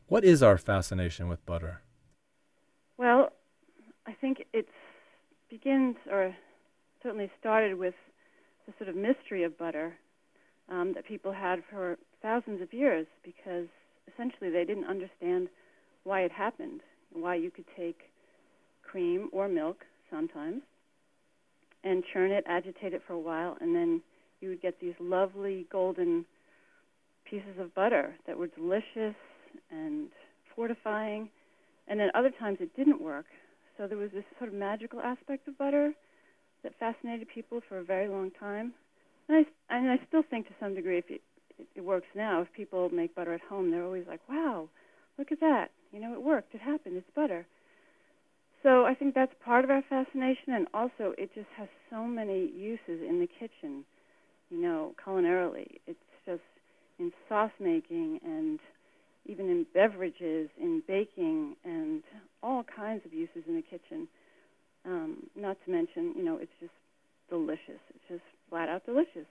What is our fascination with butter? Well, I think it begins, or certainly started with the sort of mystery of butter that people had for thousands of years, because essentially they didn't understand why it happened, why you could take cream or milk sometimes and churn it, agitate it for a while, and then you would get these lovely golden pieces of butter that were delicious and fortifying. And then other times it didn't work. So there was this sort of magical aspect of butter that fascinated people for a very long time. And I still think to some degree, if it works now, if people make butter at home, they're always like, wow, look at that. You know, it worked. It happened. It's butter. So I think that's part of our fascination. And also it just has so many uses in the kitchen, you know, culinarily. It's just in sauce making and even in beverages, in baking, and all kinds of uses in the kitchen. Not to mention, you know, it's just delicious. It's just flat out delicious.